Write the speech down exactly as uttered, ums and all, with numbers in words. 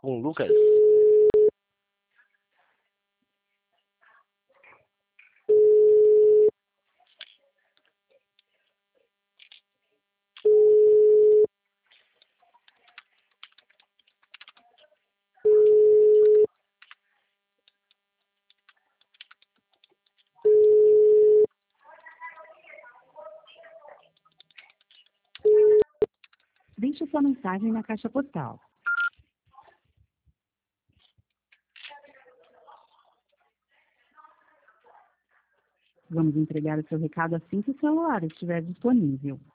com o Lucas. Deixe sua mensagem na caixa postal. Vamos entregar o seu recado assim que o celular estiver disponível.